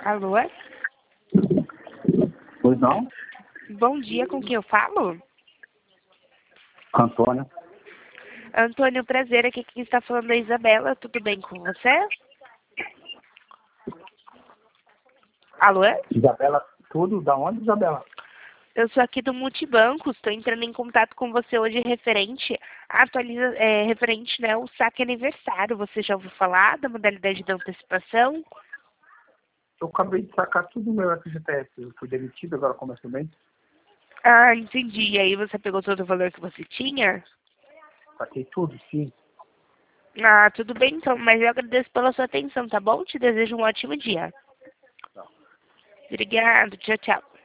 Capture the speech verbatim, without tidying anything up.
Alô? Pois não? Bom dia, com quem eu falo? Antônio. Antônio, prazer, aqui quem está falando é a Isabela, tudo bem com você? Alô? Isabela, tudo? Da onde, Isabela? Eu sou aqui do Multibanco, estou entrando em contato com você hoje referente à atualiza, é, referente, né, ao saque aniversário. Você já ouviu falar da modalidade de antecipação? Eu acabei de sacar tudo meu F G T S. Eu fui demitido, agora começo bem. Ah, entendi. E aí você pegou todo o valor que você tinha? Saquei tudo, sim. Ah, tudo bem então, mas eu agradeço pela sua atenção, tá bom? Te desejo um ótimo dia. Não. Obrigado, tchau, tchau.